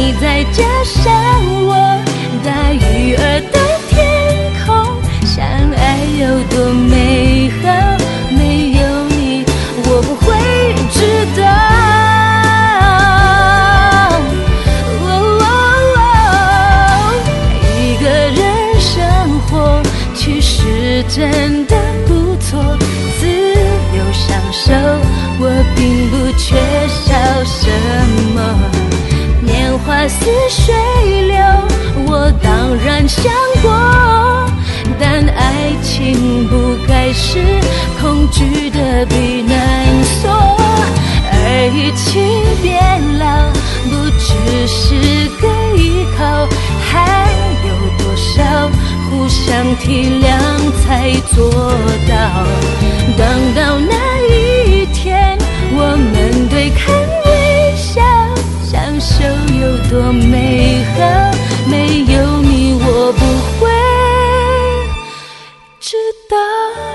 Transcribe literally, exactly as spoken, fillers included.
你再加上我，大鱼儿的天空，相爱有多美好，没有你我不会知道。哦哦哦，一个人生活其实真的不错，自由享受，我并不缺少什么。年华似水流，我当然想过，但爱情不该是恐惧的避难所。爱情变老，不只是个依靠，还有多少互相体谅才做到。等到那一天，我们对看微笑，相守有多美好，没有你我不会知道。